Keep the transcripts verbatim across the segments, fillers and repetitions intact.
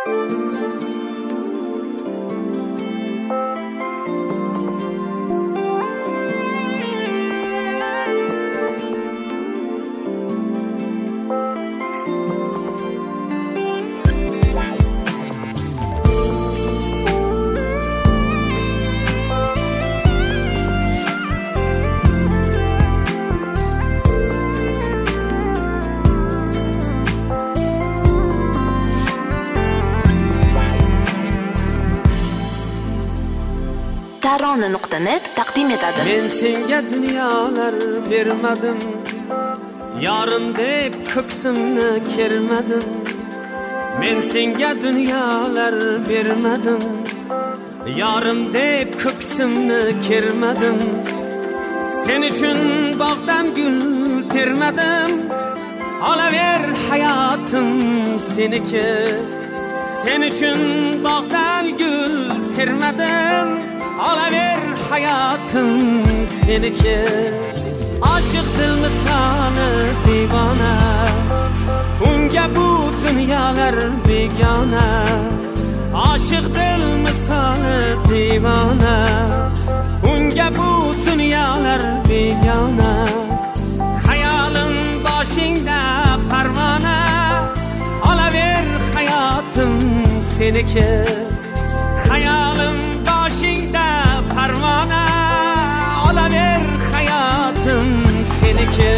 tarona nuqta net taqdim etadi. Men senga dunyolar bermadim, yarim deb ko'ksimni kermadim. Men senga dunyolar bermadim, yarim deb ko'ksimni kermadim. Sen uchun bog'dan gul termadim, olaver hayotim seniki. Sen uchun bog'dan gul termadim, olaver hayotim seniki. Aşık dil misali divona, unga bu dunyolar begona. Aşık dil misali divona, unga bu dunyolar begona. Hayolim boshingda parvona, olaver hayotim seniki. Hayolim boshingda parvona, olaver hayotim seniki.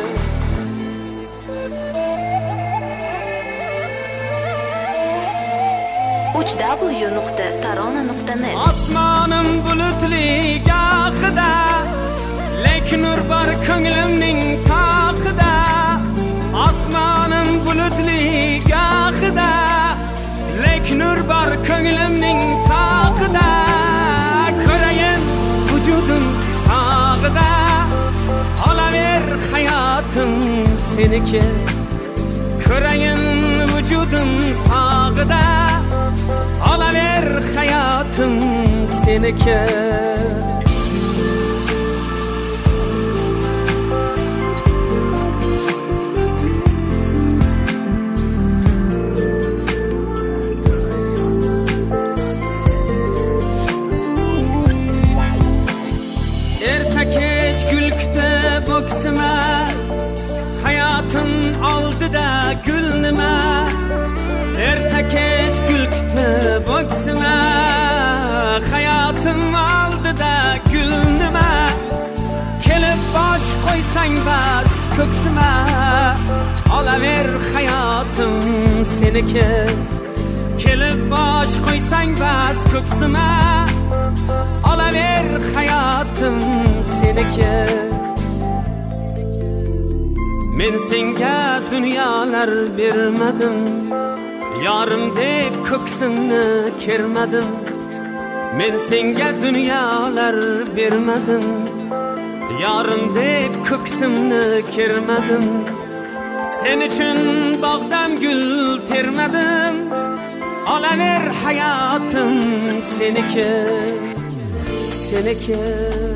uch w nuqta tarona nuqta net. Osmonim bulutli gohida, lekin nur bor ko'nglimning tog'ida. Osmonim bulutli gohida, lekin nur bor ko'nglimning tog'ida. Ko'rayin vujudim sog'ida, olaver hayotim seniki. Ko'rayin vujudim sog'ida, olaver hayotim seniki. Erta kech gul kutib o'ksima, hayotim oldida gul nima. Erta kech gul kutib o'ksima, hayotim oldida gul nima. Kelib bosh qo'ysang bas ko'ksima, olaver hayotim seniki. Kelib bosh qo'ysang bas ko'ksima, olaver hayotim seniki. Men senga dunyolar bermadim, yarim deb ko'ksimni kermadim. Men senga dunyolar bermadim, yarim deb ko'ksimni kermadim. Sen uchun bog'dan gul termadim, olaver hayotim seniki. Seniki.